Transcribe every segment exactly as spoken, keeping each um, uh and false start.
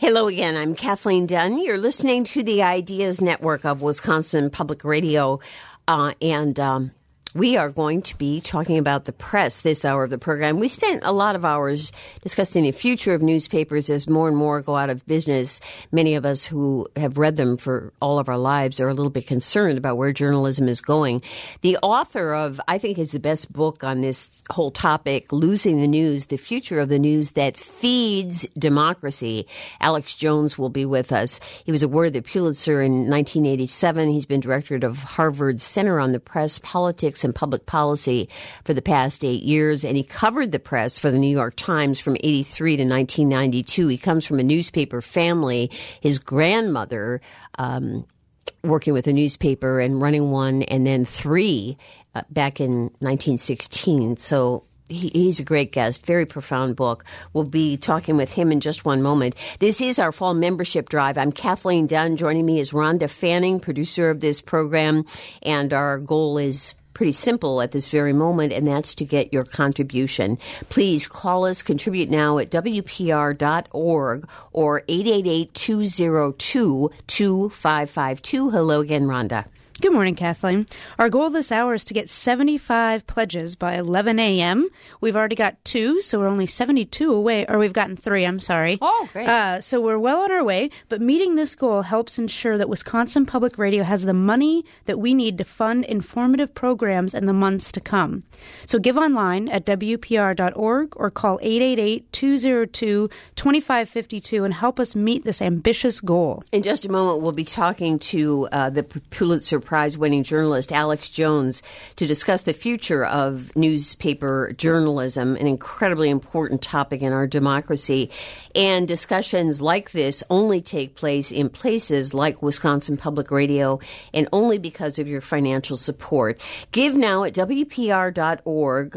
Hello again. I'm Kathleen Dunn. You're listening to the Ideas Network of Wisconsin Public Radio, uh, and um, we are going to be talking about the press this hour of the program. We spent a lot of hours discussing the future of newspapers as more and more go out of business. Many of us who have read them for all of our lives are a little bit concerned about where journalism is going. The author of, I think, is the best book on this whole topic, Losing the News, the Future of the News That Feeds Democracy. Alex Jones will be with us. He was awarded the Pulitzer in nineteen eighty-seven. He's been director of Harvard's Center on the Press, Politics, and Public Policy for the past eight years, and he covered the press for the New York Times from eighty-three to nineteen ninety-two. He comes from a newspaper family. His grandmother um, working with a newspaper and running one, and then three uh, back in nineteen sixteen. So He, he's a great guest, very profound book. We'll be talking with him in just one moment. This is our fall membership drive. I'm Kathleen Dunn. Joining me is Rhonda Fanning, producer of this program, and our goal is pretty simple at this very moment, and that's to get your contribution. Please call us, contribute now at W P R dot org or eight eight eight, two oh two, two five five two. Hello again, Rhonda. Good morning, Kathleen. Our goal this hour is to get seventy-five pledges by eleven a.m. We've already got two, so we're only seventy-two away, or we've gotten three, I'm sorry. Oh, great. Uh, so we're well on our way, but meeting this goal helps ensure that Wisconsin Public Radio has the money that we need to fund informative programs in the months to come. So give online at W P R dot org or call eight eight eight, two oh two, two five five two and help us meet this ambitious goal. In just a moment, we'll be talking to uh, the Pulitzer Prize-winning journalist Alex Jones to discuss the future of newspaper journalism, an incredibly important topic in our democracy. And discussions like this only take place in places like Wisconsin Public Radio, and only because of your financial support. Give now at W P R dot org.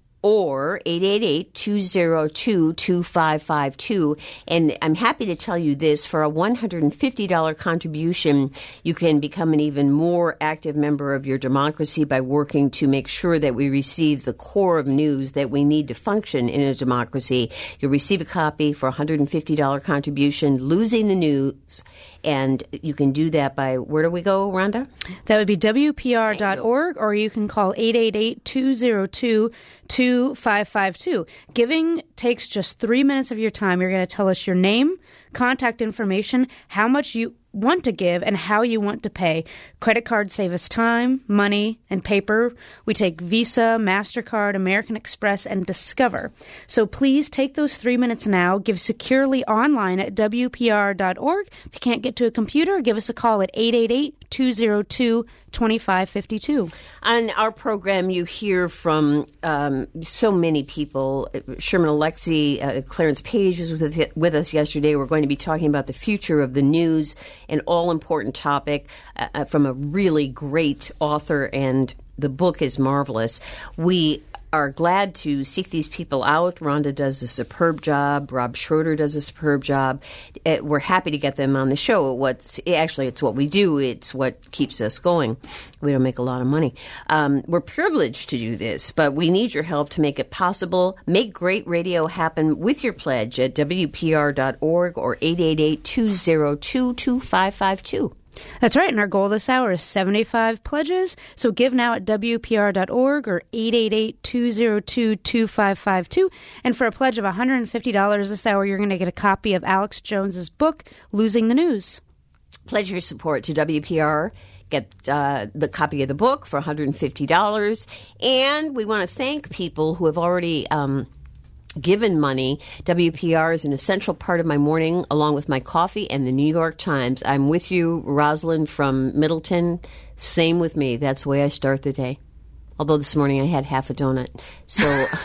Or eight eight eight, two oh two, two five five two. And I'm happy to tell you this, for a one hundred fifty dollars contribution, you can become an even more active member of your democracy by working to make sure that we receive the core of news that we need to function in a democracy. You'll receive a copy for a one hundred fifty dollars contribution, Losing the News. And you can do that by, where do we go, Rhonda? That would be W P R dot org, or you can call eight eight eight, two oh two, two five five two. Giving takes just three minutes of your time. You're going to tell us your name, contact information, how much you want to give, and how you want to pay. Credit cards save us time, money, and paper. We take Visa, MasterCard, American Express, and Discover. So please take those three minutes now. Give securely online at W P R dot org. If you can't get to a computer, give us a call at eight eight eight, two oh two, two five five two. On our program, you hear from um, so many people. Sherman Alexie, uh, Clarence Page was with, with us yesterday. We're going to be talking about the future of the news, an all-important topic uh, from a really great author, and the book is marvelous. We are glad to seek these people out. Rhonda does a superb job. Rob Schroeder does a superb job. Uh, we're happy to get them on the show. What's actually, it's what we do. It's what keeps us going. We don't make a lot of money. Um, we're privileged to do this, but we need your help to make it possible. Make great radio happen with your pledge at W P R dot org or eight eight eight, two oh two, two five five two. That's right, and our goal this hour is seventy-five pledges. So give now at W P R dot org or eight eight eight, two oh two, two five five two. And for a pledge of one hundred fifty dollars this hour, you're going to get a copy of Alex Jones's book, Losing the News. Pledge your support to W P R. Get uh, the copy of the book for one hundred fifty dollars. And we want to thank people who have already um, given money. W P R is an essential part of my morning, along with my coffee and the New York Times. I'm with you, Rosalind from Middleton. Same with me. That's the way I start the day. Although this morning I had half a donut. So,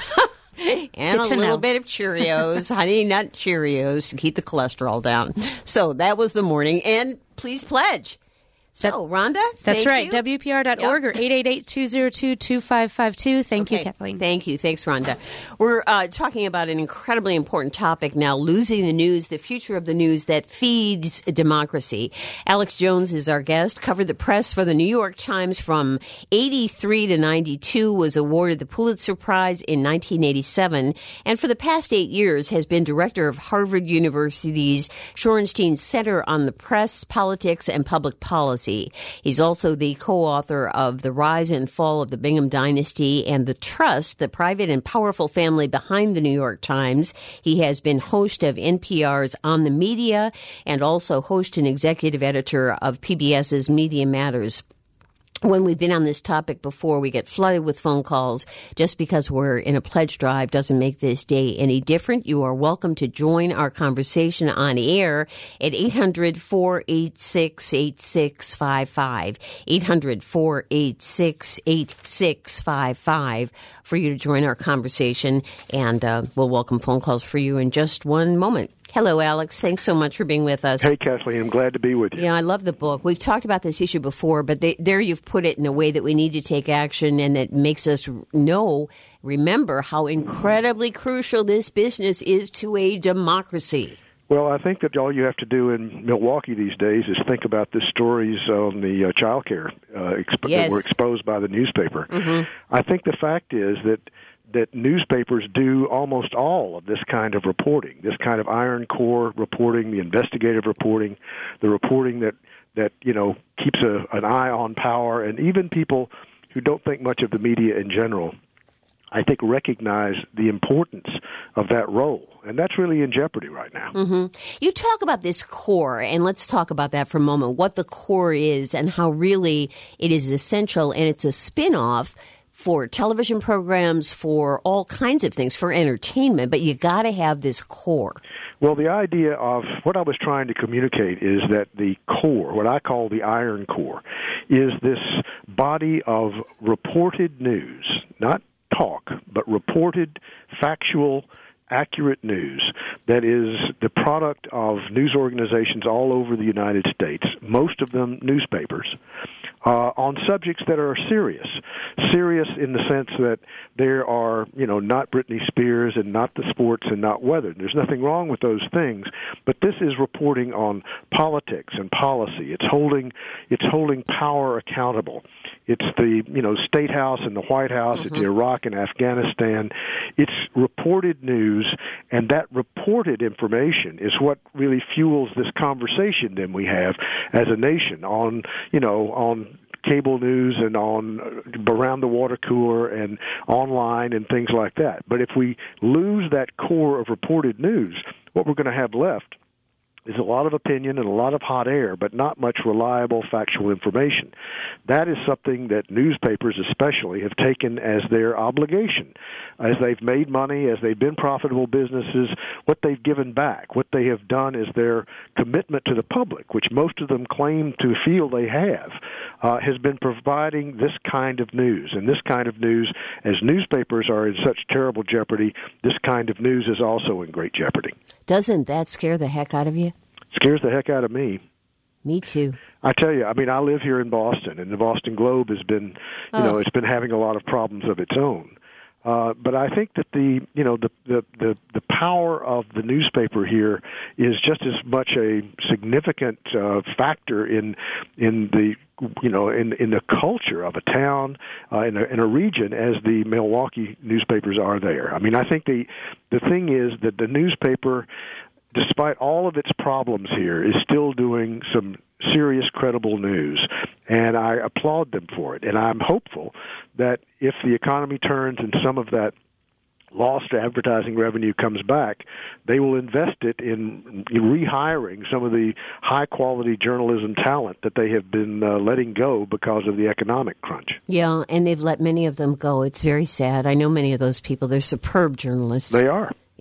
and a little know. bit of Cheerios, honey nut Cheerios to keep the cholesterol down. So that was the morning. And please pledge. So, Rhonda, That's thank right, you. W P R dot org yep. or eight eight eight, two zero two, two five five two. Thank okay. you, Kathleen. Thank you. Thanks, Rhonda. We're uh, talking about an incredibly important topic now, losing the news, the future of the news that feeds democracy. Alex Jones is our guest, covered the press for the New York Times from eighty-three to ninety-two, was awarded the Pulitzer Prize in nineteen eighty-seven, and for the past eight years has been director of Harvard University's Shorenstein Center on the Press, Politics, and Public Policy. He's also the co-author of The Rise and Fall of the Bingham Dynasty and The Trust, the private and powerful family behind the New York Times. He has been host of N P R's On the Media and also host and executive editor of P B S's Media Matters. When we've been on this topic before, we get flooded with phone calls. Just because we're in a pledge drive doesn't make this day any different. You are welcome to join our conversation on air at eight hundred, four eight six, eight six five five, eight hundred, four eight six, eight six five five for you to join our conversation, and uh, we'll welcome phone calls for you in just one moment. Hello, Alex. Thanks so much for being with us. Hey, Kathleen. I'm glad to be with you. Yeah, I love the book. We've talked about this issue before, but they, there you've put it in a way that we need to take action, and that makes us know, remember how incredibly crucial this business is to a democracy. Well, I think that all you have to do in Milwaukee these days is think about the stories on the uh, child care uh, exp- yes. that were exposed by the newspaper. Mm-hmm. I think the fact is that that newspapers do almost all of this kind of reporting, this kind of iron core reporting, the investigative reporting, the reporting that, that you know, keeps a, an eye on power, and even people who don't think much of the media in general, I think, recognize the importance of that role. And that's really in jeopardy right now. Mm-hmm. You talk about this core, and let's talk about that for a moment, what the core is and how really it is essential, and it's a spin-off for television programs, for all kinds of things, for entertainment, but you got to have this core. Well, the idea of what I was trying to communicate is that the core, what I call the iron core, is this body of reported news, not talk, but reported, factual, accurate news that is the product of news organizations all over the United States, most of them newspapers, Uh, on subjects that are serious. Serious in the sense that there are, you know, not Britney Spears and not the sports and not weather. There's nothing wrong with those things, but this is reporting on politics and policy. It's holding, it's holding power accountable. It's the, you know, State House and the White House. Mm-hmm. It's Iraq and Afghanistan. It's reported news, and that reported information is what really fuels this conversation then we have as a nation on, you know, on cable news and on around the water cooler and online and things like that. But if we lose that core of reported news, what we're going to have left is a lot of opinion and a lot of hot air, but not much reliable factual information. That is something that newspapers especially have taken as their obligation. As they've made money, as they've been profitable businesses, what they've given back, what they have done is their commitment to the public, which most of them claim to feel they have, uh, has been providing this kind of news. And this kind of news, as newspapers are in such terrible jeopardy, this kind of news is also in great jeopardy. Doesn't that scare the heck out of you? Scares the heck out of me. Me too. I tell you, I mean, I live here in Boston, and the Boston Globe has been, you oh. know, it's been having a lot of problems of its own. Uh, but I think that the, you know, the, the, the, the power of the newspaper here is just as much a significant uh, factor in in the, you know, in in the culture of a town, uh, in, a, in a region, as the Milwaukee newspapers are there. I mean, I think the the thing is that the newspaper, despite all of its problems here, is still doing some serious, credible news, and I applaud them for it. And I'm hopeful that if the economy turns and some of that lost advertising revenue comes back, they will invest it in rehiring some of the high-quality journalism talent that they have been uh, letting go because of the economic crunch. Yeah, and they've let many of them go. It's very sad. I know many of those people. They're superb journalists. They are.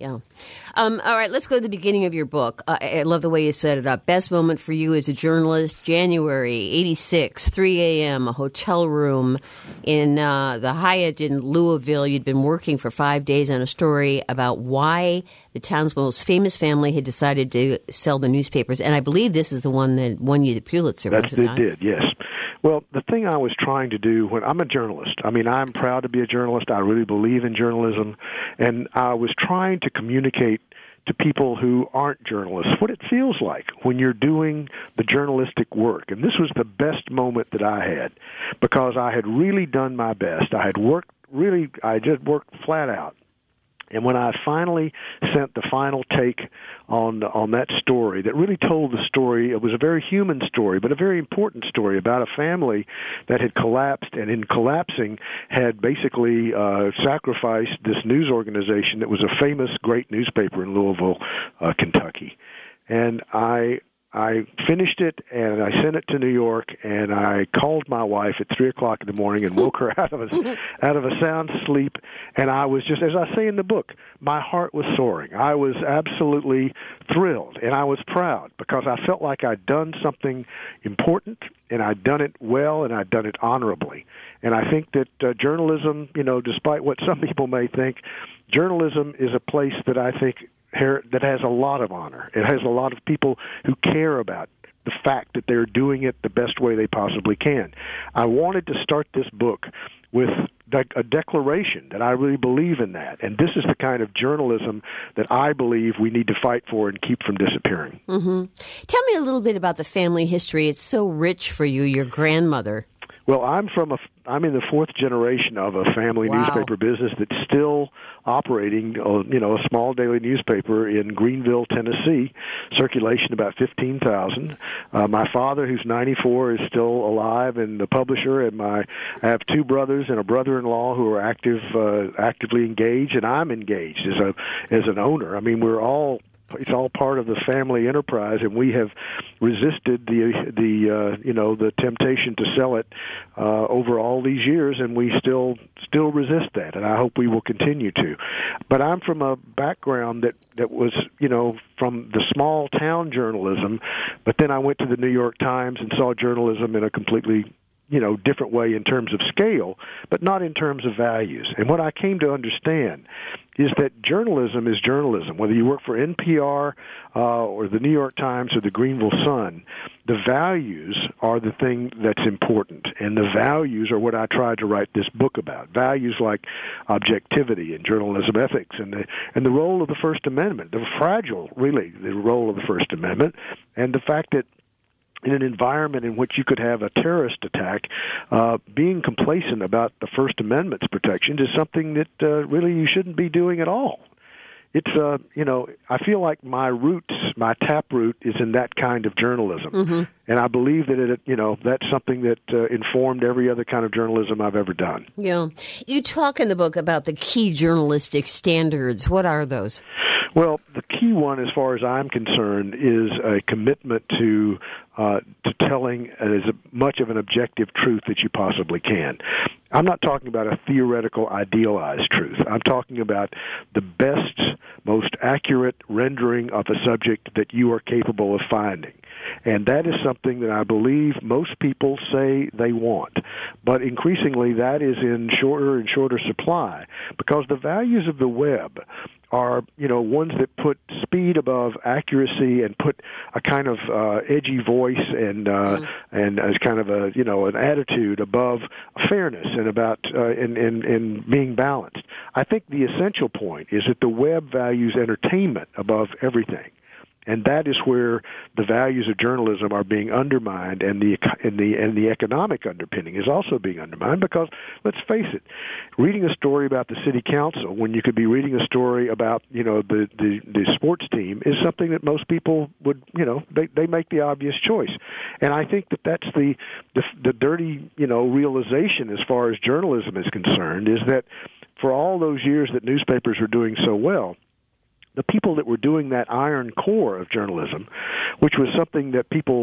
Yeah. Um, all right, let's go to the beginning of your book. Uh, I love the way you set it up. Best moment for you as a journalist, January eighty-six, three a.m., a hotel room in uh, the Hyatt in Louisville. You'd been working for five days on a story about why the town's most famous family had decided to sell the newspapers. And I believe this is the one that won you the Pulitzer, That's, was it not? It did, yes. Well, the thing I was trying to do when I'm a journalist, I mean, I'm proud to be a journalist. I really believe in journalism. And I was trying to communicate to people who aren't journalists what it feels like when you're doing the journalistic work. And this was the best moment that I had because I had really done my best. I had worked really, I just worked flat out. And when I finally sent the final take on on that story that really told the story, it was a very human story, but a very important story about a family that had collapsed, and in collapsing had basically uh, sacrificed this news organization that was a famous, great newspaper in Louisville, uh, Kentucky. And I I finished it, and I sent it to New York, and I called my wife at three o'clock in the morning and woke her out of a, out of a sound sleep, and I was just, as I say in the book, my heart was soaring. I was absolutely thrilled, and I was proud because I felt like I'd done something important, and I'd done it well, and I'd done it honorably. And I think that uh, journalism, you know, despite what some people may think, journalism is a place that I think that has a lot of honor. It has a lot of people who care about the fact that they're doing it the best way they possibly can. I wanted to start this book with a declaration that I really believe in that. And this is the kind of journalism that I believe we need to fight for and keep from disappearing. Mm-hmm. Tell me a little bit about the family history. It's so rich for you, your grandmother. Well, I'm from a, I'm in the fourth generation of a family wow. newspaper business that's still operating, you know, a small daily newspaper in Greenville, Tennessee, circulation about fifteen thousand. Uh, my father, who's ninety-four, is still alive and the publisher, and my I have two brothers and a brother-in-law who are active, uh, actively engaged, and I'm engaged as a as an owner. I mean, we're all. It's all part of the family enterprise, and we have resisted the the uh, you know the temptation to sell it uh, over all these years, and we still still resist that, and I hope we will continue to. But I'm from a background that that was you know from the small town journalism, but then I went to the New York Times and saw journalism in a completely you know, different way in terms of scale, but not in terms of values. And what I came to understand is that journalism is journalism. Whether you work for N P R uh, or the New York Times or the Greenville Sun, the values are the thing that's important. And the values are what I tried to write this book about. Values like objectivity and journalism ethics and the, and the role of the First Amendment, the fragile, really, the role of the First Amendment, and the fact that in an environment in which you could have a terrorist attack, uh, being complacent about the First Amendment's protections is something that uh, really you shouldn't be doing at all. It's, uh, you know, I feel like my roots, my taproot is in that kind of journalism. Mm-hmm. And I believe that, it, you know, that's something that uh, informed every other kind of journalism I've ever done. Yeah. You talk in the book about the key journalistic standards. What are those? Well, the key one, as far as I'm concerned, is a commitment to uh, to telling as much of an objective truth that you possibly can. I'm not talking about a theoretical, idealized truth. I'm talking about the best, most accurate rendering of a subject that you are capable of finding. And that is something that I believe most people say they want. But increasingly, that is in shorter and shorter supply because the values of the web are, you know, ones that put speed above accuracy and put a kind of uh, edgy voice and uh, mm. and as kind of a, you know, an attitude above fairness and about uh, in, in, in being balanced. I think the essential point is that the web values entertainment above everything. And that is where the values of journalism are being undermined, and the and the and the economic underpinning is also being undermined. Because let's face it, reading a story about the city council when you could be reading a story about you know the the, the sports team is something that most people would you know they they make the obvious choice. And I think that that's the the, the dirty you know realization as far as journalism is concerned is that for all those years that newspapers were doing so well, the people that were doing that iron core of journalism, which was something that people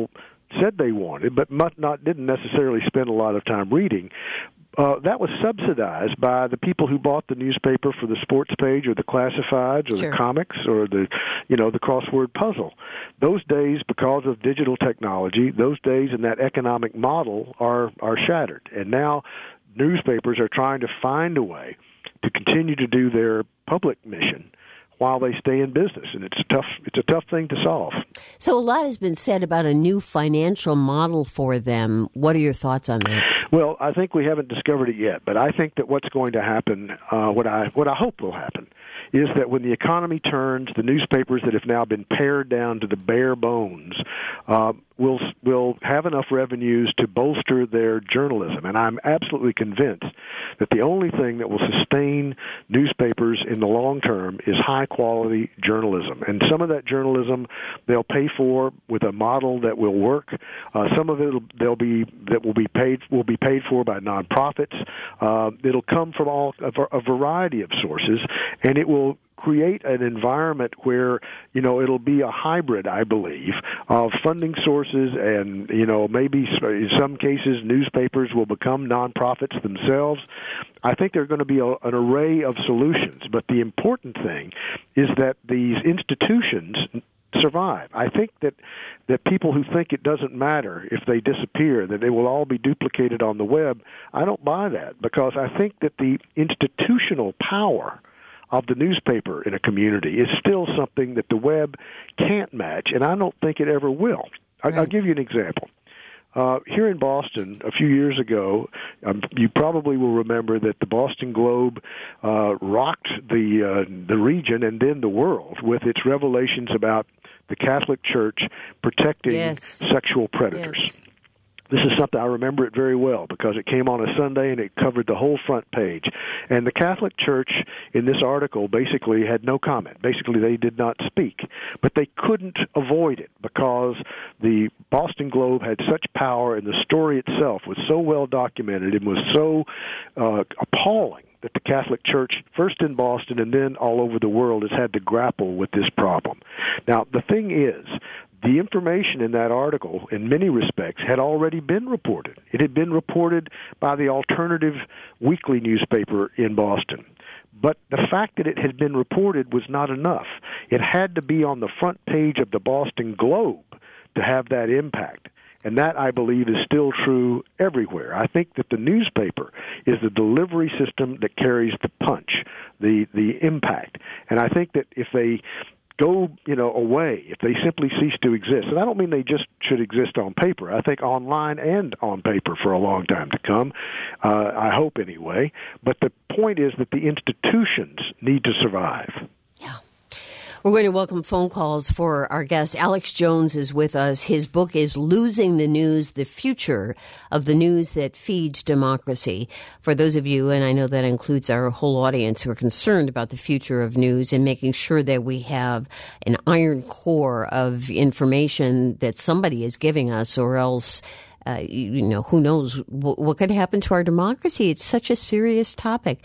said they wanted, but not didn't necessarily spend a lot of time reading. Uh, that was subsidized by the people who bought the newspaper for the sports page or the classifieds or sure. the comics or the, you know, the crossword puzzle. Those days, because of digital technology, those days and that economic model are are shattered. And now newspapers are trying to find a way to continue to do their public mission while they stay in business, and it's a tough it's a tough thing to solve. So a lot has been said about a new financial model for them. What are your thoughts on that? Well, I think we haven't discovered it yet, but I think that what's going to happen, uh, what I what I hope will happen, is that when the economy turns, the newspapers that have now been pared down to the bare bones uh, will will have enough revenues to bolster their journalism. And I'm absolutely convinced that the only thing that will sustain newspapers in the long term is high-quality journalism. And some of that journalism they'll pay for with a model that will work. Uh, some of it they'll be that will be paid will be paid for by nonprofits. Uh, it'll come from all a, a variety of sources, and it will create an environment where, you know, it'll be a hybrid, I believe, of funding sources and, you know, maybe in some cases newspapers will become nonprofits themselves. I think there are going to be a, an array of solutions, but the important thing is that these institutions survive. I think that, that people who think it doesn't matter if they disappear, that they will all be duplicated on the web, I don't buy that, because I think that the institutional power of the newspaper in a community is still something that the web can't match, and I don't think it ever will. I, I'll give you an example. Uh, here in Boston, a few years ago, um, you probably will remember that the Boston Globe uh, rocked the uh, the region and then the world with its revelations about the Catholic Church protecting yes. sexual predators. Yes. This is something, I remember it very well because it came on a Sunday and it covered the whole front page. And the Catholic Church in this article basically had no comment. Basically, they did not speak. But they couldn't avoid it because the Boston Globe had such power and the story itself was so well documented and was so uh, appalling that the Catholic Church, first in Boston and then all over the world, has had to grapple with this problem. Now, the thing is, the information in that article, in many respects, had already been reported. It had been reported by the alternative weekly newspaper in Boston. But the fact that it had been reported was not enough. It had to be on the front page of the Boston Globe to have that impact. And that, I believe, is still true everywhere. I think that the newspaper is the delivery system that carries the punch, the the impact. And I think that if they go, you know, away, if they simply cease to exist, and I don't mean they just should exist on paper. I think online and on paper for a long time to come, uh, I hope anyway. But the point is that the institutions need to survive. Yeah. We're going to welcome phone calls for our guest. Alex Jones is with us. His book is Losing the News, The Future of the News That Feeds Democracy. For those of you, and I know that includes our whole audience, who are concerned about the future of news and making sure that we have an iron core of information that somebody is giving us, or else Uh, you know, who knows what, what could happen to our democracy. It's such a serious topic.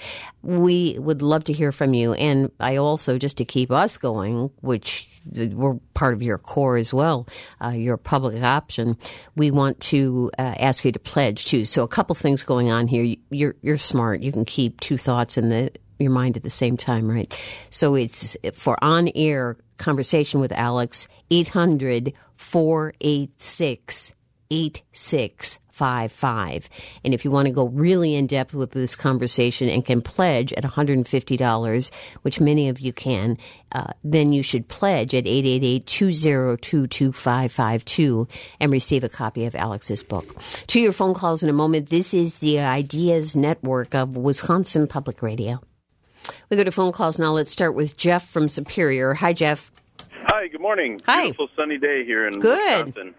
We would love to hear from you. And I also, just to keep us going, which we're part of your core as well, uh, your public option, we want to uh, ask you to pledge too. So a couple things going on here. You're, you're smart. You can keep two thoughts in the your mind at the same time, right? So it's for on-air conversation with Alex, eight hundred, four eight six, eight six five five. And if you want to go really in depth with this conversation and can pledge at one hundred fifty dollars, which many of you can, uh, then you should pledge at eight eight eight, two zero two, two five five two and receive a copy of Alex's book. To your phone calls in a moment. This is the Ideas Network of Wisconsin Public Radio. We go to phone calls now. Let's start with Jeff from Superior. Hi, Jeff. Hi, good morning. Hi. Beautiful sunny day here in Good. Wisconsin.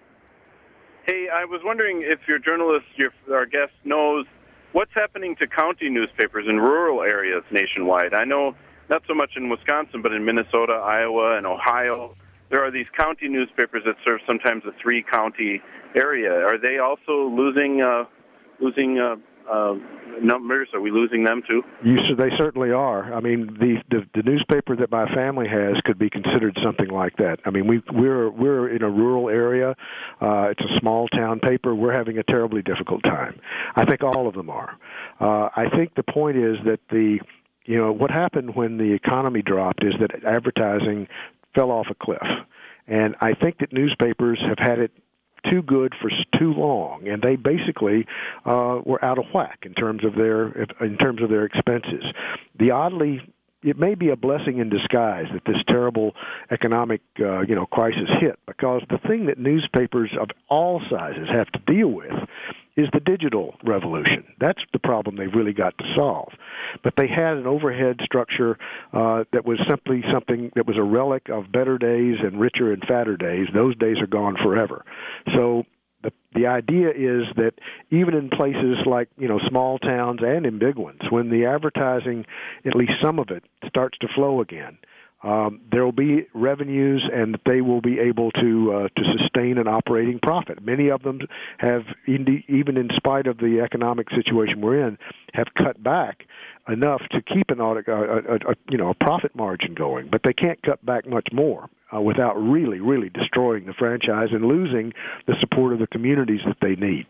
Hey, I was wondering if your journalist, your our guest, knows what's happening to county newspapers in rural areas nationwide. I know not so much in Wisconsin, but in Minnesota, Iowa, and Ohio, there are these county newspapers that serve sometimes a three-county area. Are they also losing uh, losing uh, uh, numbers? Are we losing them too? You, they certainly are. I mean, the, the the newspaper that my family has could be considered something like that. I mean, we we're we're in a rural area. Uh, it's a small town paper. We're having a terribly difficult time. I think all of them are. Uh, I think the point is that the, you know, what happened when the economy dropped is that advertising fell off a cliff. And I think that newspapers have had it too good for too long, and they basically uh, were out of whack in terms of their in terms of their expenses. The oddly, it may be a blessing in disguise that this terrible economic uh, you know crisis hit, because the thing that newspapers of all sizes have to deal with is the digital revolution. That's the problem they've really got to solve. But they had an overhead structure uh, that was simply something that was a relic of better days and richer and fatter days. Those days are gone forever. So the the idea is that even in places like, you know, small towns and in big ones, when the advertising, at least some of it, starts to flow again, Um, there will be revenues, and they will be able to uh, to sustain an operating profit. Many of them have, even in spite of the economic situation we're in, have cut back enough to keep an audit, a, a, a, you know a profit margin going. But they can't cut back much more uh, without really, really destroying the franchise and losing the support of the communities that they need.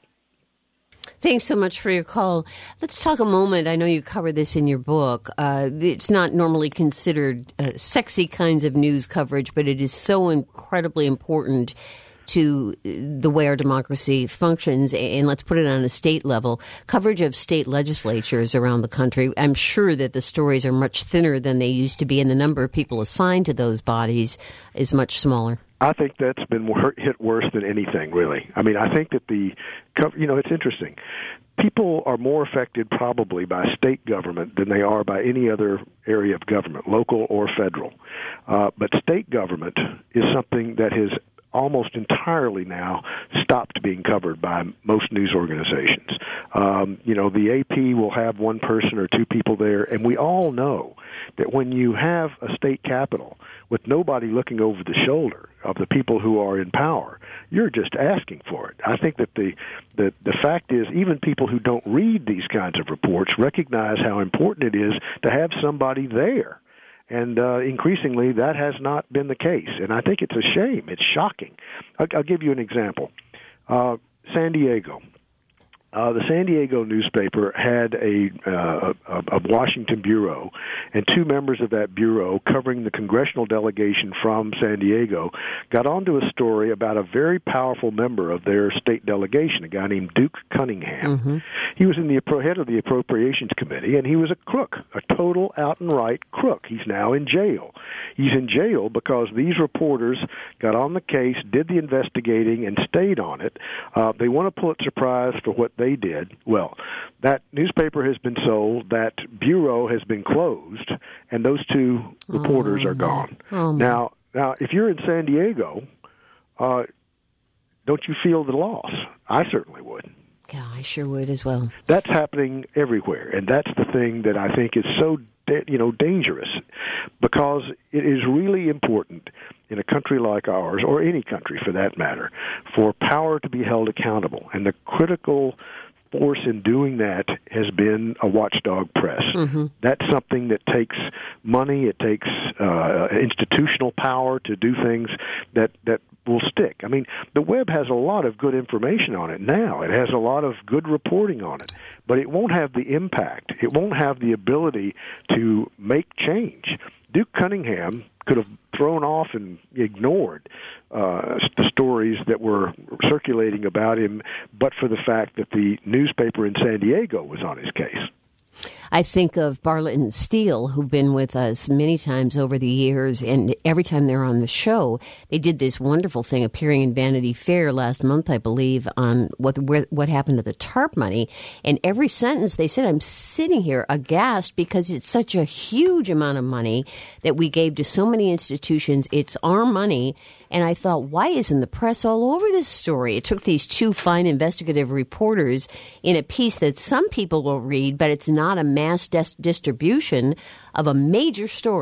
Thanks so much for your call. Let's talk a moment. I know you cover this in your book. Uh, it's not normally considered uh, sexy kinds of news coverage, but it is so incredibly important to the way our democracy functions. And let's put it on a state level. Coverage of state legislatures around the country. I'm sure that the stories are much thinner than they used to be, and the number of people assigned to those bodies is much smaller. I think that's been hit worse than anything, really. I mean, I think that the, you know, it's interesting. People are more affected probably by state government than they are by any other area of government, local or federal. Uh, but state government is something that has almost entirely now stopped being covered by most news organizations. Um, you know, the A P will have one person or two people there, and we all know that when you have a state capital with nobody looking over the shoulder of the people who are in power, you're just asking for it. I think that the, the, the fact is, even people who don't read these kinds of reports recognize how important it is to have somebody there. And uh, increasingly, that has not been the case. And I think it's a shame. It's shocking. I'll, I'll give you an example. Uh, San Diego. Uh, the San Diego newspaper had a, uh, a, a Washington bureau, and two members of that bureau covering the congressional delegation from San Diego got onto a story about a very powerful member of their state delegation, a guy named Duke Cunningham. Mm-hmm. He was in the head of the Appropriations Committee, and he was a crook, a total out-and-right crook. He's now in jail. He's in jail because these reporters got on the case, did the investigating, and stayed on it. Uh, they won a Pulitzer Prize for what they did. Well, that newspaper has been sold, that bureau has been closed, and those two reporters oh, are gone. Oh, now, now, if you're in San Diego, uh, don't you feel the loss? I certainly would. Yeah, I sure would as well. That's happening everywhere, and that's the thing that I think is so you know dangerous, because it is really important in a country like ours, or any country for that matter, for power to be held accountable. And the critical force in doing that has been a watchdog press. Mm-hmm. That's something that takes money, it takes uh, institutional power to do things that, that will stick. I mean, the web has a lot of good information on it now. It has a lot of good reporting on it, but it won't have the impact. It won't have the ability to make change. Duke Cunningham could have thrown off and ignored uh, the stories that were circulating about him, but for the fact that the newspaper in San Diego was on his case. I think of Bartlett and Steele, who've been with us many times over the years, and every time they're on the show, they did this wonderful thing appearing in Vanity Fair last month, I believe, on what what happened to the TARP money. And every sentence they said, I'm sitting here aghast because it's such a huge amount of money that we gave to so many institutions. It's our money. And I thought, why isn't the press all over this story? It took these two fine investigative reporters in a piece that some people will read, but it's not a mass dis- distribution of a major story.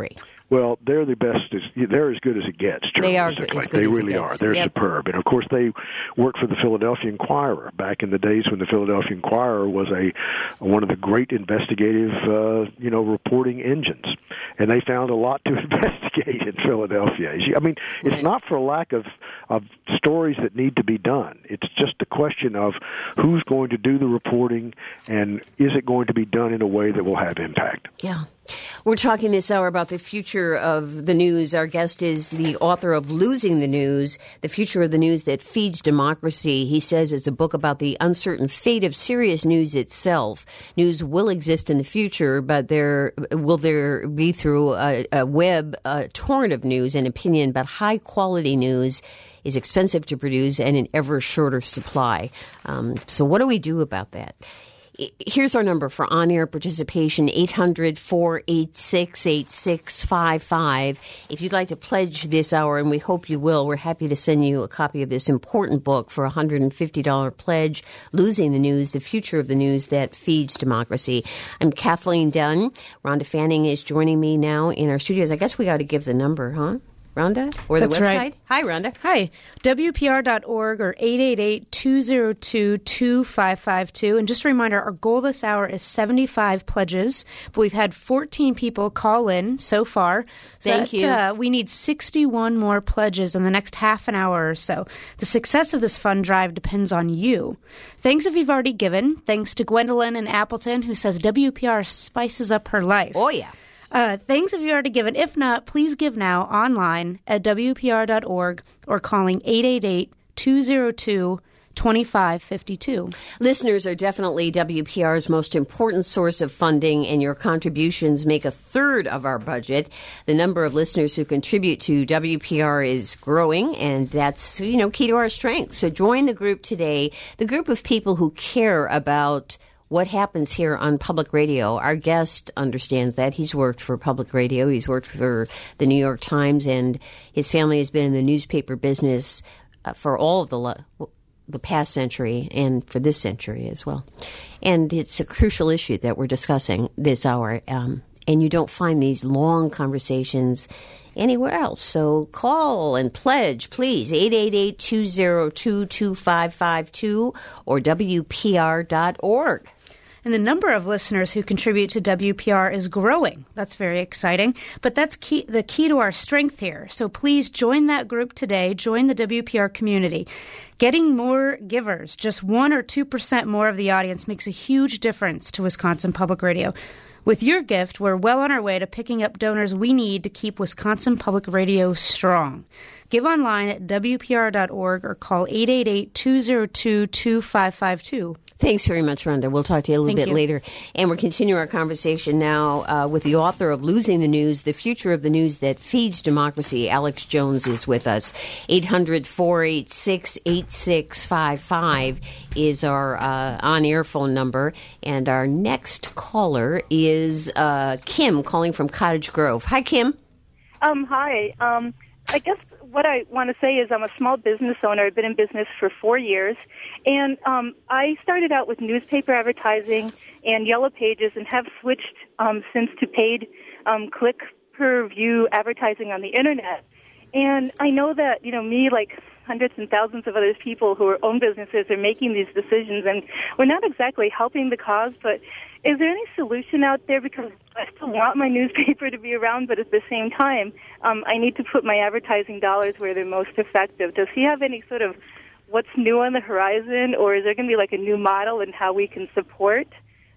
Well, they're the best. As, they're as good as it gets. They are good, as good They as really it gets. are. They're Yep. superb. And, of course, they worked for the Philadelphia Inquirer back in the days when the Philadelphia Inquirer was a one of the great investigative, uh, you know, reporting engines. And they found a lot to investigate in Philadelphia. I mean, it's Right. not for lack of, of stories that need to be done. It's just a question of who's going to do the reporting and is it going to be done in a way that will have impact. Yeah. We're talking this hour about the future of the news. Our guest is the author of Losing the News, The Future of the News That Feeds Democracy. He says it's a book about the uncertain fate of serious news itself. News will exist in the future, but there will there be through a, a web a torrent of news and opinion, but high-quality news is expensive to produce and in ever shorter supply. Um, so what do we do about that? Here's our number for on-air participation, eight hundred, four eight six, eight six five five. If you'd like to pledge this hour, and we hope you will, we're happy to send you a copy of this important book for a one hundred fifty dollars pledge, Losing the News, The Future of the News That Feeds Democracy. I'm Kathleen Dunn. Rhonda Fanning is joining me now in our studios. I guess we got to give the number, huh? Rhonda? Or the That's website? right. Hi, Rhonda. Hi, W P R dot org or eight eight eight, two oh two, two five five two. And just a reminder, our goal this hour is seventy-five pledges, but we've had fourteen people call in so far. So Thank that, you. Uh, we need sixty-one more pledges in the next half an hour or so. The success of this fund drive depends on you. Thanks if you've already given. Thanks to Gwendolyn in Appleton, who says W P R spices up her life. Oh, yeah. Uh, thanks if you already given. If not, please give now online at W P R dot org or calling eight eight eight, two oh two, two five five two. Listeners are definitely W P R's most important source of funding, and your contributions make a third of our budget. The number of listeners who contribute to W P R is growing, and that's, you know, key to our strength. So join the group today, the group of people who care about what happens here on public radio. Our guest understands that. He's worked for public radio. He's worked for the New York Times, and his family has been in the newspaper business uh, for all of the lo- the past century and for this century as well. And it's a crucial issue that we're discussing this hour. Um, and you don't find these long conversations anywhere else. So call and pledge, please, eight eight eight, two oh two, two five five two or W P R dot org. And the number of listeners who contribute to W P R is growing. That's very exciting. But that's key, the key to our strength here. So please join that group today. Join the W P R community. Getting more givers, just one or two percent more of the audience, makes a huge difference to Wisconsin Public Radio. With your gift, we're well on our way to picking up donors we need to keep Wisconsin Public Radio strong. Give online at W P R dot org or call eight eight eight, two oh two, two five five two. Thanks very much, Rhonda. We'll talk to you a little Thank bit you. later. And we're continuing our conversation now uh, with the author of Losing the News, The Future of the News That Feeds Democracy. Alex Jones is with us. eight hundred, four eight six, eight six five five is our uh, on-air phone number. And our next caller is uh, Kim calling from Cottage Grove. Hi, Kim. Um, hi. Um, I guess what I want to say is I'm a small business owner. I've been in business for four years. And um, I started out with newspaper advertising and Yellow Pages and have switched um, since to paid um, click-per-view advertising on the Internet. And I know that, you know, me, like hundreds and thousands of other people who own businesses are making these decisions, and we're not exactly helping the cause, but is there any solution out there? Because I still want my newspaper to be around, but at the same time, um, I need to put my advertising dollars where they're most effective. Does he have any sort of what's new on the horizon, or is there going to be like a new model in how we can support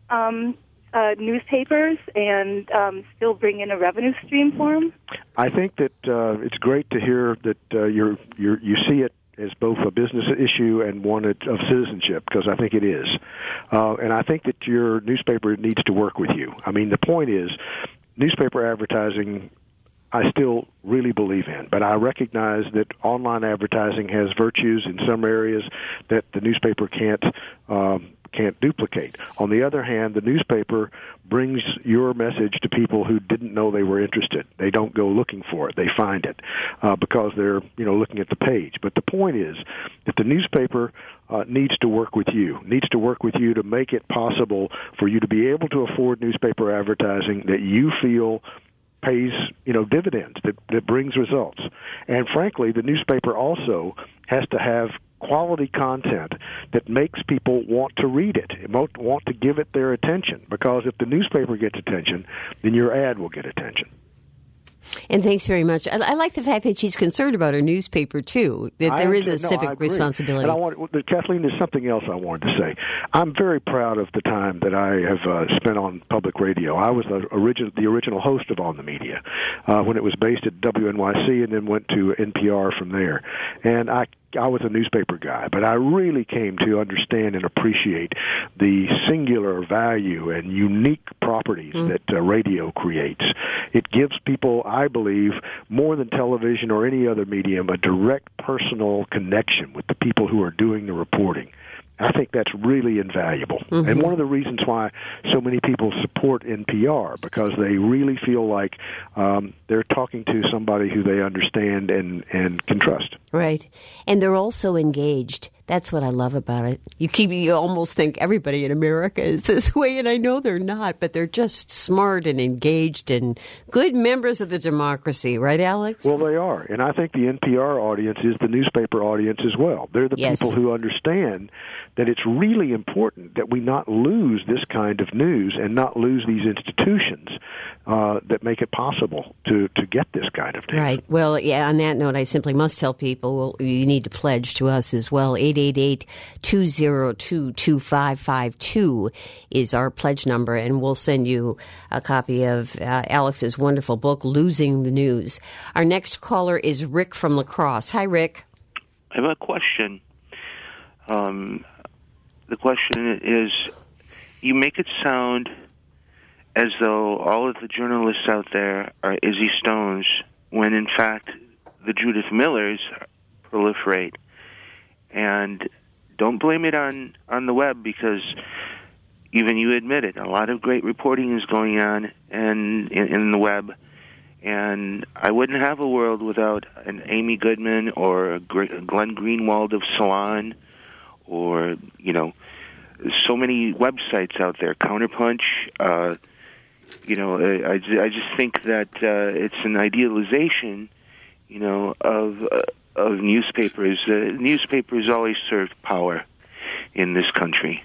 um, uh, newspapers and um, still bring in a revenue stream for them? I think that uh, it's great to hear that uh, you're, you're, you see it as both a business issue and one of citizenship, because I think it is. Uh, and I think that your newspaper needs to work with you. I mean, the point is, newspaper advertising I still really believe in, but I recognize that online advertising has virtues in some areas that the newspaper can't um, can't duplicate. On the other hand, the newspaper brings your message to people who didn't know they were interested. They don't go looking for it; they find it uh, because they're you know looking at the page. But the point is that the newspaper uh, needs to work with you, needs to work with you to make it possible for you to be able to afford newspaper advertising that you feel pays, you know, dividends, that, that brings results. And frankly, the newspaper also has to have quality content that makes people want to read it, want to give it their attention. Because if the newspaper gets attention, then your ad will get attention. And thanks very much. I, I like the fact that she's concerned about her newspaper, too, that there is a no, civic responsibility. And I want, Kathleen, there's something else I wanted to say. I'm very proud of the time that I have uh, spent on public radio. I was the original, the original host of On the Media uh, when it was based at W N Y C and then went to N P R from there. And I I was a newspaper guy, but I really came to understand and appreciate the singular value and unique properties mm. that uh, radio creates. It gives people, I believe, more than television or any other medium, a direct personal connection with the people who are doing the reporting. I think that's really invaluable. Mm-hmm. And one of the reasons why so many people support N P R, because they really feel like um, they're talking to somebody who they understand and, and can trust. Right. And they're also engaged. That's what I love about it. You keep you almost think everybody in America is this way, and I know they're not, but they're just smart and engaged and good members of the democracy, right, Alex? Well, they are. And I think the N P R audience is the newspaper audience as well. They're the yes. people who understand that it's really important that we not lose this kind of news and not lose these institutions uh, that make it possible to, to get this kind of news. Right. Well, yeah, on that note, I simply must tell people, well, you need to pledge to us as well. eight eight eight, two zero two, two five five two is our pledge number, and we'll send you a copy of uh, Alex's wonderful book, Losing the News. Our next caller is Rick from La Crosse. Hi, Rick. I have a question. Um, the question is, you make it sound as though all of the journalists out there are Izzy Stones, when in fact the Judith Millers proliferate. And don't blame it on, on the web, because even you admit it, a lot of great reporting is going on and in, in the web. And I wouldn't have a world without an Amy Goodman or a Glenn Greenwald of Salon, or, you know, so many websites out there, Counterpunch. Uh, you know, I, I just think that uh, it's an idealization, you know, of... Uh, of newspapers. Uh, newspapers always served power in this country,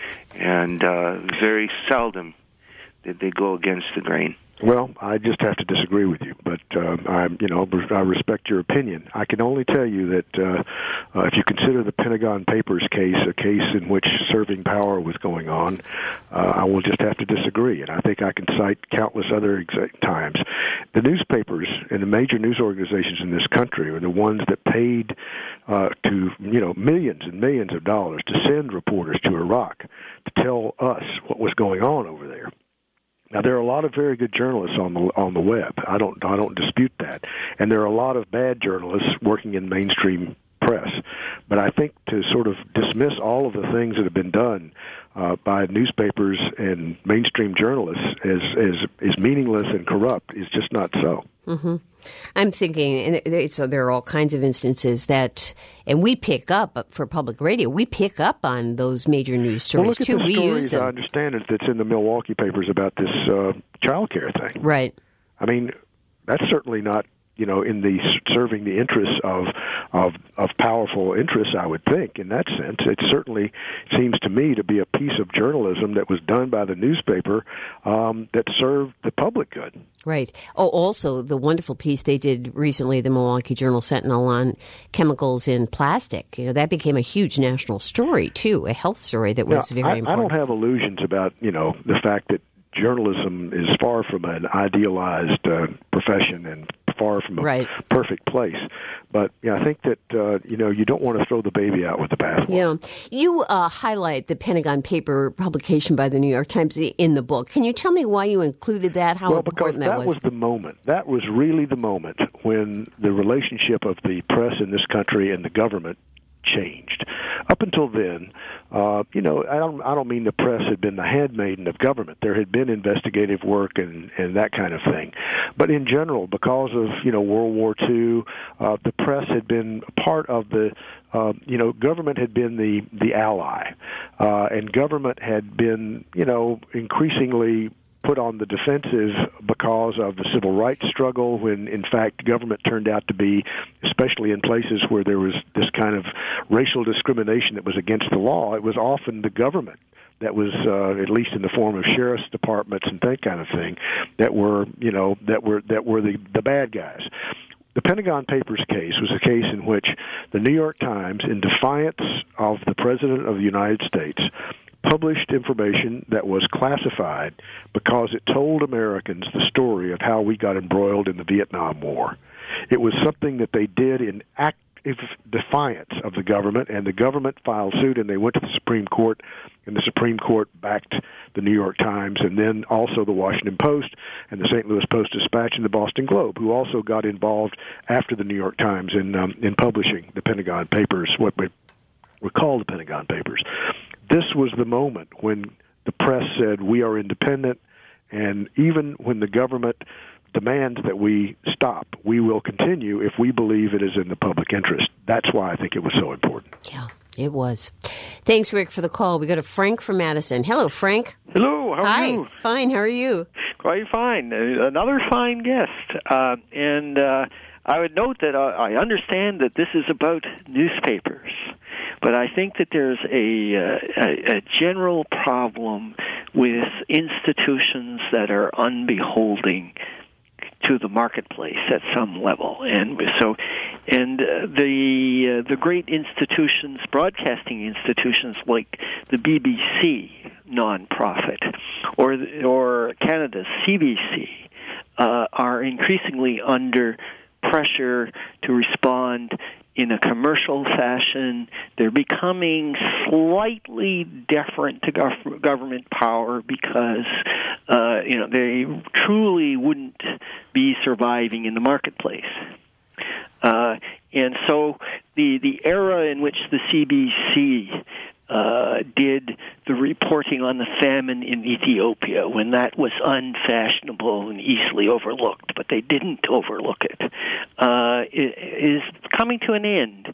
and uh, very seldom did they go against the grain. Well, I just have to disagree with you, but uh, I, you know, I respect your opinion. I can only tell you that uh, uh, if you consider the Pentagon Papers case a case in which serving power was going on, uh, I will just have to disagree. And I think I can cite countless other exact times. The newspapers and the major news organizations in this country are the ones that paid uh, to, you know, millions and millions of dollars to send reporters to Iraq to tell us what was going on over there. Now, there are a lot of very good journalists on the on the web. I don't I don't dispute that, and there are a lot of bad journalists working in mainstream press. But I think to sort of dismiss all of the things that have been done uh, by newspapers and mainstream journalists as as is meaningless and corrupt is just not so. Mm-hmm. I'm thinking, and it, so there are all kinds of instances that, and we pick up for public radio. We pick up on those major news stories well, too. Look at the we stories, use them. I understand it, that's in the Milwaukee papers about this uh, child care thing. Right. I mean, that's certainly not, you know, in the serving the interests of of of powerful interests, I would think, in that sense. It certainly seems to me to be a piece of journalism that was done by the newspaper um, that served the public good. Right. Oh, also, the wonderful piece they did recently, the Milwaukee Journal Sentinel, on chemicals in plastic. You know, that became a huge national story, too, a health story that was now, very I, important. I don't have illusions about, you know, the fact that journalism is far from an idealized uh, profession and far from a right. perfect place. But yeah, I think that, uh, you know, you don't want to throw the baby out with the bathwater. Yeah. You uh, highlight the Pentagon paper publication by the New York Times in the book. Can you tell me why you included that, how well, important that that was? was? That was the moment. That was really the moment when the relationship of the press in this country and the government changed. Up until then, uh, you know, I don't, I don't mean the press had been the handmaiden of government. There had been investigative work and, and that kind of thing. But in general, because of, you know, World War Two, uh, the press had been part of the, uh, you know, government had been the, the ally. Uh, and government had been, you know, increasingly put on the defensive because of the civil rights struggle, when in fact government turned out to be, especially in places where there was this kind of racial discrimination that was against the law, it was often the government that was, uh, at least in the form of sheriff's departments and that kind of thing, that were, you know, that were that were the, the bad guys. The Pentagon Papers case was a case in which the New York Times, in defiance of the President of the United States, published information that was classified because it told Americans the story of how we got embroiled in the Vietnam War. It was something that they did in active defiance of the government, and the government filed suit, and they went to the Supreme Court, and the Supreme Court backed the New York Times, and then also the Washington Post and the Saint Louis Post-Dispatch and the Boston Globe, who also got involved after the New York Times in um, in publishing the Pentagon Papers, what we were called the Pentagon Papers. This was the moment when the press said, we are independent, and even when the government demands that we stop, we will continue if we believe it is in the public interest. That's why I think it was so important. Yeah, it was. Thanks, Rick, for the call. We go to Frank from Madison. Hello, Frank. Hello, how are Hi. you? Fine, how are you? Quite fine. Uh, Another fine guest. Uh, and uh, I would note that uh, I understand that this is about newspapers, but I think that there's a, uh, a, a general problem with institutions that are unbeholding to the marketplace at some level, and so, and uh, the uh, the great institutions, broadcasting institutions like the B B C nonprofit, or or Canada's C B C, uh, are increasingly under pressure to respond in a commercial fashion. They're becoming slightly deferent to gov- government power because, uh, you know, they truly wouldn't be surviving in the marketplace. Uh, and so the the era in which the C B C uh, did the reporting on the famine in Ethiopia, when that was unfashionable and easily overlooked, but they didn't overlook it, uh, is coming to an end.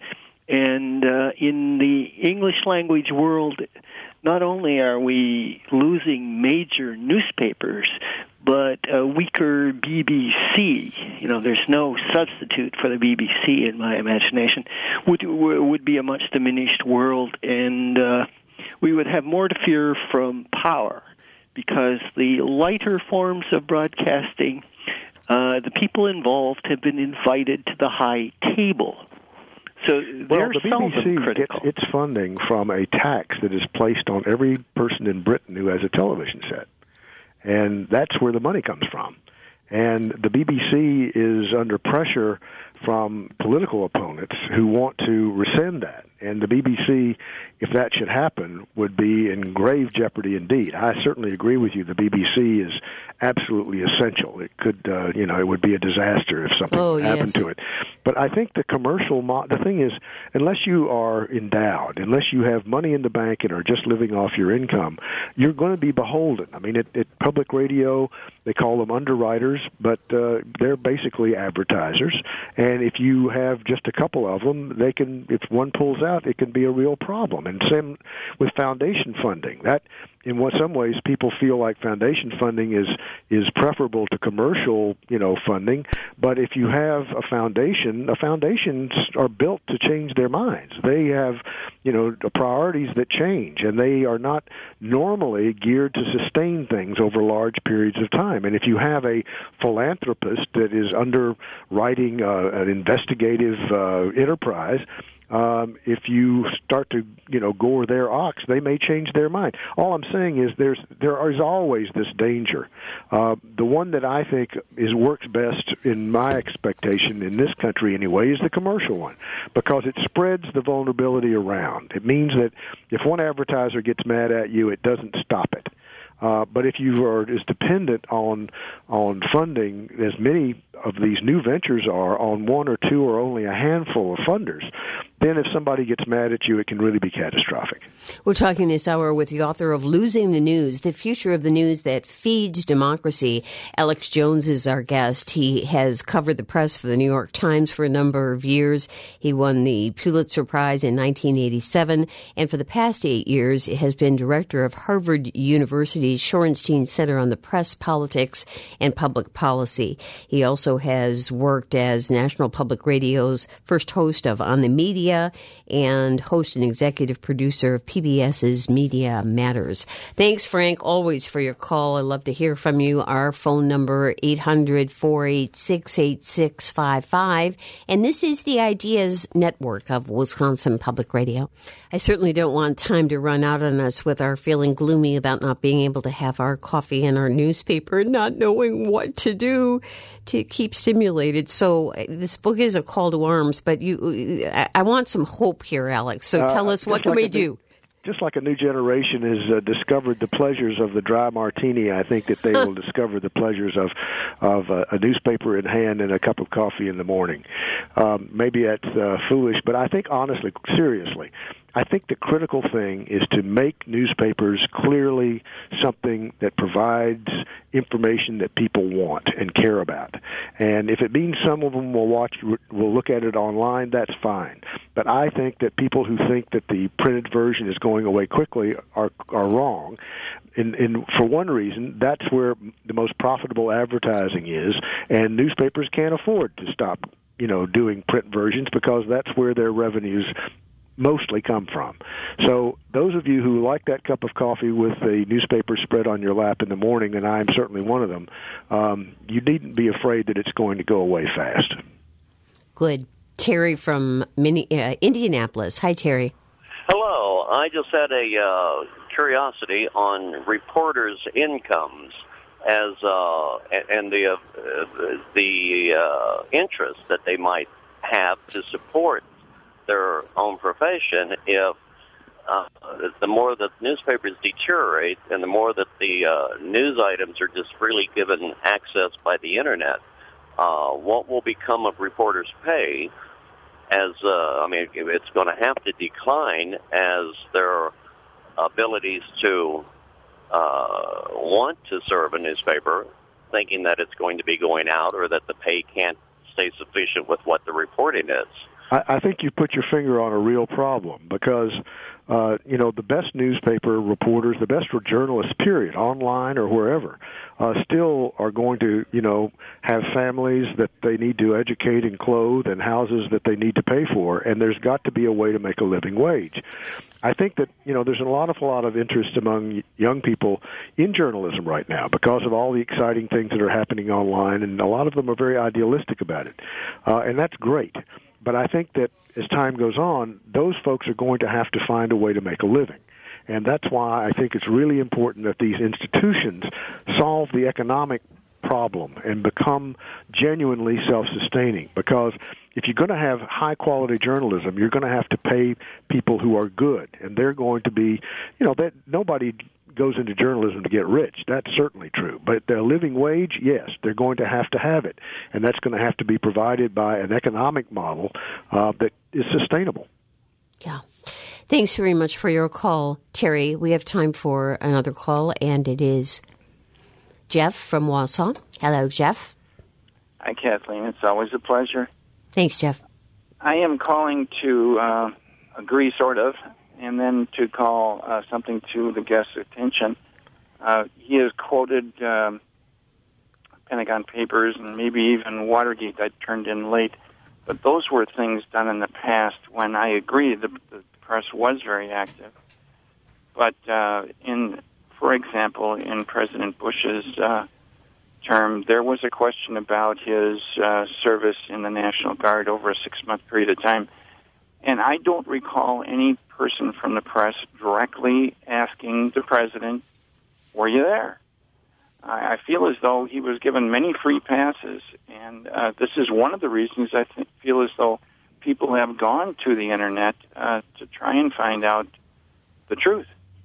And uh, in the English language world, not only are we losing major newspapers, but a weaker B B C, you know, there's no substitute for the B B C in my imagination, would would be a much diminished world, and uh, we would have more to fear from power, because the lighter forms of broadcasting, uh, the people involved have been invited to the high table. So well, the B B C critical. gets its funding from a tax that is placed on every person in Britain who has a television set. And that's where the money comes from. And the B B C is under pressure from political opponents who want to rescind that. And the B B C, if that should happen, would be in grave jeopardy indeed. I certainly agree with you. The B B C is absolutely essential. It could, uh, you know, it would be a disaster if something oh, happened yes. to it. But I think the commercial, mo- the thing is, unless you are endowed, unless you have money in the bank and are just living off your income, you're going to be beholden. I mean, at, at public radio, they call them underwriters, but uh, they're basically advertisers. And if you have just a couple of them, they can, if one pulls out, it can be a real problem. And same with foundation funding. That, in what some ways, people feel like foundation funding is is preferable to commercial, you know, funding. But if you have a foundation, the foundations are built to change their minds. They have, you know, priorities that change, and they are not normally geared to sustain things over large periods of time. And if you have a philanthropist that is underwriting uh, an investigative uh, enterprise, Um, if you start to, you know, gore their ox, they may change their mind. All I'm saying is there's there is always this danger. Uh, the one that I think is works best in my expectation in this country anyway is the commercial one, because it spreads the vulnerability around. It means that if one advertiser gets mad at you, it doesn't stop it. Uh, but if you are as dependent on on funding as many of these new ventures are on one or two or only a handful of funders, then if somebody gets mad at you, it can really be catastrophic. We're talking this hour with the author of Losing the News, The Future of the News That Feeds Democracy. Alex Jones is our guest. He has covered the press for the New York Times for a number of years. He won the Pulitzer Prize in nineteen eighty-seven, and for the past eight years has been director of Harvard University's Shorenstein Center on the Press, Politics, and Public Policy. He also has worked as National Public Radio's first host of On the Media and host and executive producer of PBS's Media Matters. Thanks, Frank, always for your call. I love to hear from you. Our phone number, eight hundred, four eight six, eight six five five. And this is the Ideas Network of Wisconsin Public Radio. I certainly don't want time to run out on us with our feeling gloomy about not being able to have our coffee and our newspaper and not knowing what to do to keep stimulated. So this book is a call to arms, but you, I want some hope here, Alex. So tell uh, us, what can like we new, do? Just like a new generation has uh, discovered the pleasures of the dry martini, I think that they will discover the pleasures of of uh, a newspaper in hand and a cup of coffee in the morning. Um, maybe that's uh, foolish, but I think honestly, seriously, I think the critical thing is to make newspapers clearly something that provides information that people want and care about. And if it means some of them will watch, will look at it online, that's fine. But I think that people who think that the printed version is going away quickly are are wrong. And, and for one reason, that's where the most profitable advertising is, and newspapers can't afford to stop, you know, doing print versions because that's where their revenues mostly come from. So those of you who like that cup of coffee with the newspaper spread on your lap in the morning, and I'm certainly one of them, um, you needn't be afraid that it's going to go away fast. Good. Terry from Mini- uh, Indianapolis. Hi, Terry. Hello. I just had a uh, curiosity on reporters' incomes as uh, and the uh, the uh, interest that they might have to support their own profession if uh, the more that newspapers deteriorate and the more that the uh, news items are just freely given access by the Internet, uh, what will become of reporters' pay as, uh, I mean, it's going to have to decline as their abilities to uh, want to serve a newspaper, thinking that it's going to be going out or that the pay can't stay sufficient with what the reporting is. I think you put your finger on a real problem because, uh, you know, the best newspaper reporters, the best journalists, period, online or wherever, uh, still are going to, you know, have families that they need to educate and clothe and houses that they need to pay for, and there's got to be a way to make a living wage. I think that, you know, there's an awful lot of interest among young people in journalism right now because of all the exciting things that are happening online, and a lot of them are very idealistic about it, uh, and that's great. But I think that as time goes on, those folks are going to have to find a way to make a living. And that's why I think it's really important that these institutions solve the economic problem and become genuinely self-sustaining. Because if you're going to have high-quality journalism, you're going to have to pay people who are good. And they're going to be, you know, that nobody goes into journalism to get rich. That's certainly true. But their living wage, yes, they're going to have to have it. And that's going to have to be provided by an economic model uh, that is sustainable. Yeah. Thanks very much for your call, Terry. We have time for another call, and it is Jeff from Wausau. Hello, Jeff. Hi, Kathleen. It's always a pleasure. Thanks, Jeff. I am calling to uh, agree, sort of, and then to call uh, something to the guest's attention. Uh, he has quoted um, Pentagon Papers and maybe even Watergate that turned in late, but those were things done in the past when I agree the, the press was very active. But uh, in, for example, in President Bush's uh, term, there was a question about his uh, service in the National Guard over a six-month period of time. And I don't recall any person from the press directly asking the president, were you there? I, I feel as though he was given many free passes, and uh, this is one of the reasons I th- feel as though people have gone to the Internet uh, to try and find out the truth.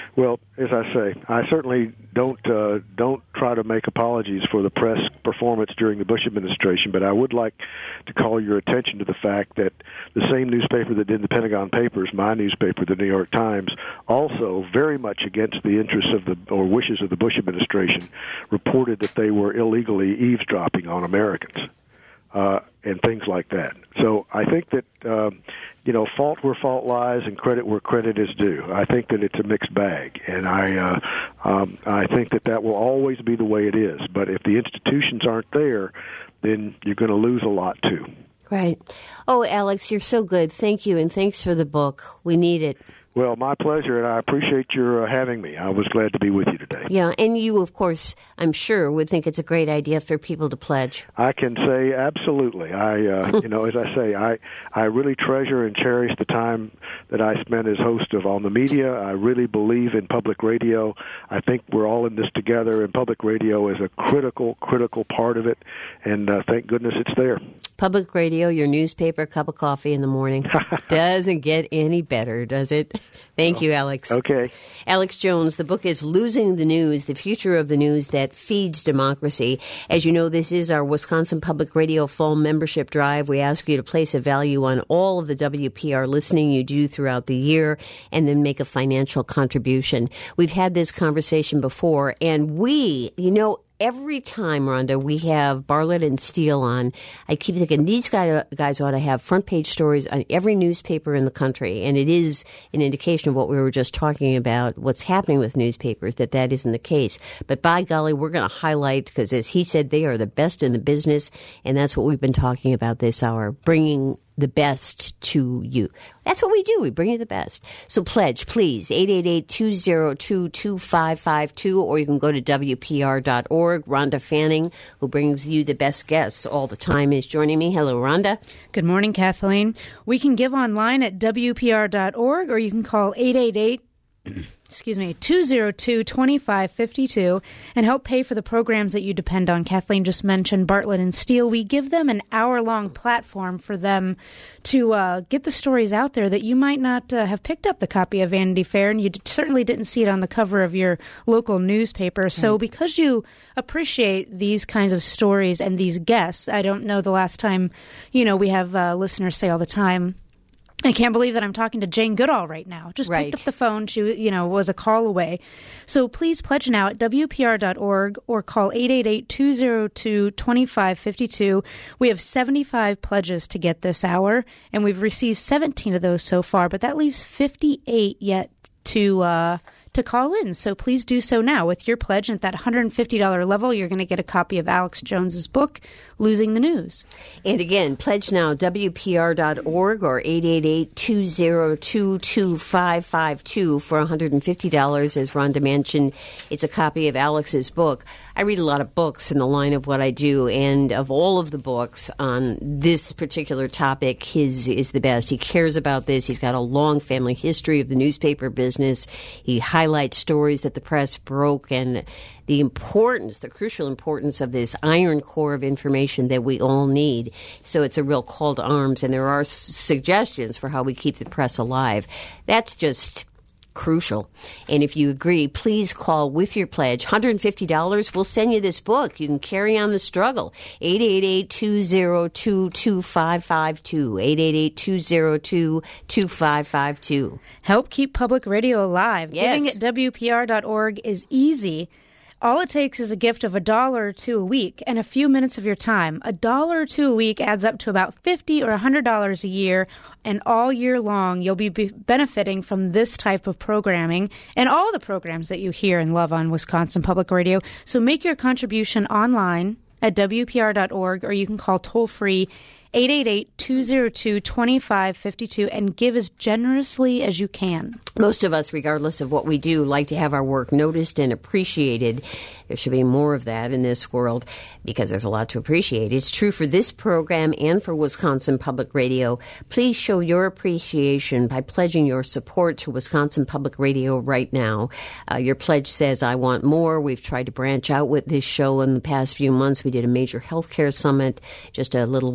Well, as I say, I certainly don't uh, don't try to make apologies for the press performance during the Bush administration, but I would like to call your attention to the fact that the same newspaper that did the Pentagon Papers, my newspaper, the New York Times, also very much against the interests of the or wishes of the Bush administration, reported that they were illegally eavesdropping on Americans. Uh, and things like that. So I think that, uh, you know, fault where fault lies and credit where credit is due. I think that it's a mixed bag, and I uh, um, I think that that will always be the way it is. But if the institutions aren't there, then you're going to lose a lot, too. Right. Oh, Alex, you're so good. Thank you, and thanks for the book. We need it. Well, my pleasure, and I appreciate your uh, having me. I was glad to be with you today. Yeah, and you, of course, I'm sure, would think it's a great idea for people to pledge. I can say absolutely. I, uh, you know, as I say, I, I really treasure and cherish the time that I spent as host of On the Media. I really believe in public radio. I think we're all in this together, and public radio is a critical, critical part of it, and uh, thank goodness it's there. Public radio, your newspaper, cup of coffee in the morning. Doesn't get any better, does it? Thank oh, you, Alex. Okay. Alex Jones, the book is Losing the News, the Future of the News That Feeds Democracy. As you know, this is our Wisconsin Public Radio Fall Membership Drive. We ask you to place a value on all of the W P R listening you do throughout the year and then make a financial contribution. We've had this conversation before, and we, you know, every time, Rhonda, we have Bartlett and Steele on, I keep thinking these guys, guys ought to have front page stories on every newspaper in the country. And it is an indication of what we were just talking about, what's happening with newspapers, that that isn't the case. But by golly, we're going to highlight, because as he said, they are the best in the business. And that's what we've been talking about this hour, bringing the best to you. That's what we do. We bring you the best. So pledge, please, eight eight eight, two oh two, two five five two, or you can go to W P R dot org. Rhonda Fanning, who brings you the best guests all the time, is joining me. Hello, Rhonda. Good morning, Kathleen. We can give online at W P R dot org, or you can call eight eight eight, excuse me, two oh two, two five five two and help pay for the programs that you depend on. Kathleen just mentioned Bartlett and Steele. We give them an hour-long platform for them to uh, get the stories out there that you might not uh, have picked up the copy of Vanity Fair, and you d- certainly didn't see it on the cover of your local newspaper. Mm. So because you appreciate these kinds of stories and these guests, I don't know the last time, you know, we have uh, listeners say all the time, I can't believe that I'm talking to Jane Goodall right now. Just right. picked up the phone. She, you know, was a call away. So please pledge now at W P R dot org or call eight eight eight, two oh two, two five five two. We have seventy-five pledges to get this hour, and we've received seventeen of those so far, but that leaves fifty-eight yet to uh, to call in. So please do so now. With your pledge at that one hundred fifty dollars level, you're going to get a copy of Alex Jones's book, Losing the News. And again, pledge now, W P R dot org or eight eight eight, two oh two, two five five two for one hundred fifty dollars. As Rhonda mentioned, it's a copy of Alex's book. I read a lot of books in the line of what I do, and of all of the books on this particular topic, his is the best. He cares about this. He's got a long family history of the newspaper business. He highlights stories that the press broke and the importance, the crucial importance of this iron core of information that we all need. So it's a real call to arms, and there are s- suggestions for how we keep the press alive. That's just crucial. And if you agree, please call with your pledge. one hundred fifty dollars. We'll send you this book. You can carry on the struggle. eight eight eight, two oh two, two five five two. eight eight eight, two oh two, two five five two. Help keep public radio alive. Yes. Giving at W P R dot org is easy. All it takes is a gift of a dollar or two a week and a few minutes of your time. A dollar or two a week adds up to about fifty or one hundred dollars a year, and all year long you'll be benefiting from this type of programming and all the programs that you hear and love on Wisconsin Public Radio. So make your contribution online at W P R dot org, or you can call toll-free eight eight eight, two oh two, two five five two and give as generously as you can. Most of us, regardless of what we do, like to have our work noticed and appreciated. There should be more of that in this world because there's a lot to appreciate. It's true for this program and for Wisconsin Public Radio. Please show your appreciation by pledging your support to Wisconsin Public Radio right now. Uh, your pledge says, I want more. We've tried to branch out with this show in the past few months. We did a major healthcare summit just a little while ago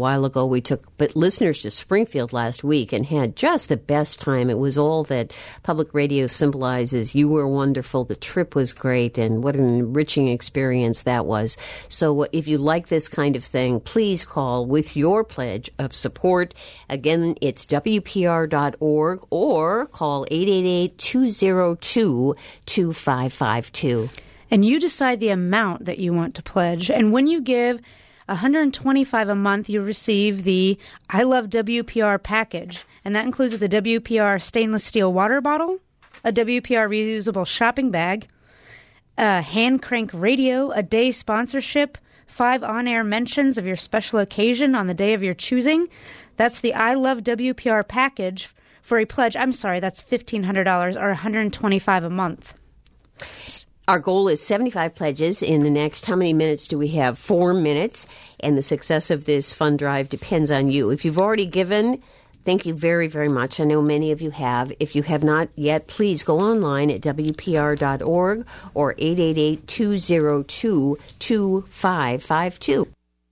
ago. We took but listeners to Springfield last week and had just the best time. It was all that public radio symbolizes. You were wonderful. The trip was great, and what an enriching experience that was. So if you like this kind of thing, please call with your pledge of support. Again, it's W P R dot org or call eight eight eight, two zero two, two five five two. And you decide the amount that you want to pledge. And when you give one hundred twenty-five dollars a month, you receive the I Love W P R package. And that includes the W P R stainless steel water bottle, a W P R reusable shopping bag, a hand crank radio, a day sponsorship, five on-air mentions of your special occasion on the day of your choosing. That's the I Love W P R package for a pledge. I'm sorry, that's fifteen hundred dollars or one hundred twenty-five dollars a month. Our goal is seventy-five pledges in the next, how many minutes do we have? Four minutes. And the success of this fund drive depends on you. If you've already given, thank you very, very much. I know many of you have. If you have not yet, please go online at W P R dot org or eight eight eight, two zero two, two five five two.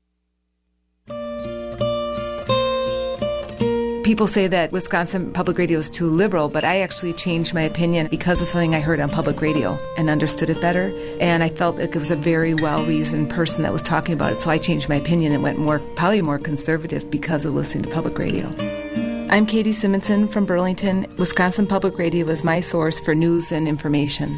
People say that Wisconsin Public Radio is too liberal, but I actually changed my opinion because of something I heard on public radio and understood it better. And I felt it was a very well-reasoned person that was talking about it. So I changed my opinion and went more, probably more conservative because of listening to public radio. I'm Katie Simonson from Burlington. Wisconsin Public Radio is my source for news and information.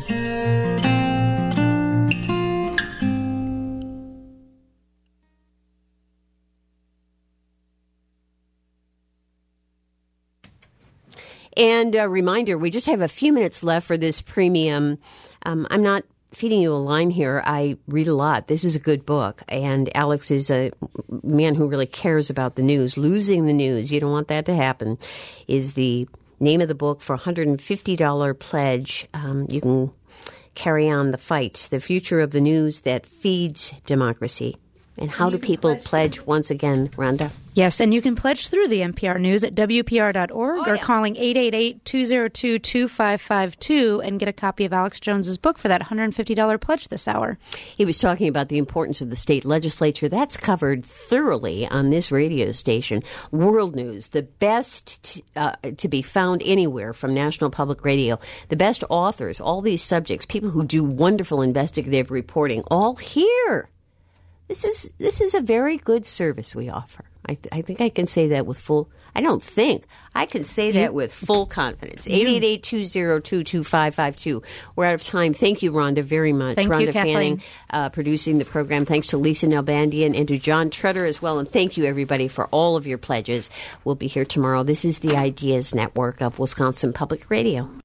And a reminder, we just have a few minutes left for this premium. Um, I'm not feeding you a line here. I read a lot. This is a good book. And Alex is a man who really cares about the news. Losing the News, you don't want that to happen, is the name of the book. For a one hundred fifty dollars pledge, um, you can carry on the fight. The future of the news that feeds democracy. And how do people pledge once again, Rhonda? Yes, and you can pledge through the N P R News at W P R dot org oh, or yeah. calling eight eight eight, two zero two, two five five two and get a copy of Alex Jones's book for that one hundred fifty dollars pledge this hour. He was talking about the importance of the state legislature. That's covered thoroughly on this radio station. World News, the best t- uh, to be found anywhere from National Public Radio. The best authors, all these subjects, people who do wonderful investigative reporting, all here. This is this is a very good service we offer. I, th- I think I can say that with full. I don't think I can say that with full confidence. eight eight eight, two zero two, two five five two. We're out of time. Thank you, Rhonda, very much. Thank Rhonda you, Kathleen. Fanning, uh, producing the program. Thanks to Lisa Nalbandian and to John Treader as well. And thank you, everybody, for all of your pledges. We'll be here tomorrow. This is the Ideas Network of Wisconsin Public Radio.